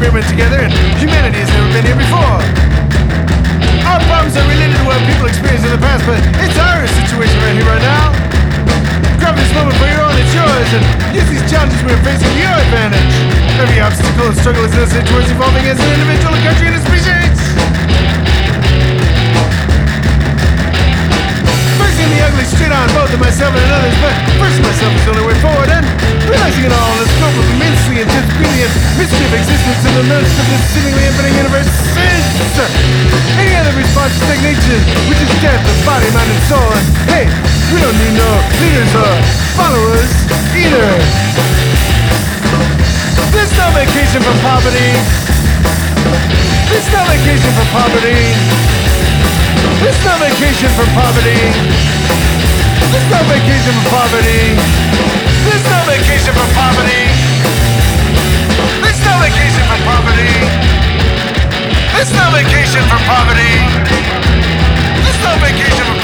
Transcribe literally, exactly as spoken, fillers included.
experiment together, and humanity has never been here before. Our problems are related to what people experienced in the past, but it's our situation right here, right now. Grab this moment for your own, it's yours, and use these challenges we're facing to your advantage. Every obstacle and struggle is necessary towards evolving as an individual, a country, and a species. Facing the ugly straight on both of myself and others, but first myself is the only way forward, and realizing it all in the scope of immensely intense beauty and mystery of existence in the midst of this seemingly infinite universe is any other response to stagnation, which is death of body, mind, and soul. And hey, we don't need no leaders or followers either. There's no vacation from poverty. There's no vacation from poverty. There's no vacation from poverty. There's no vacation from poverty. There's no vacation from poverty. There's no vacation from poverty. There's no vacation from poverty. There's no vacation from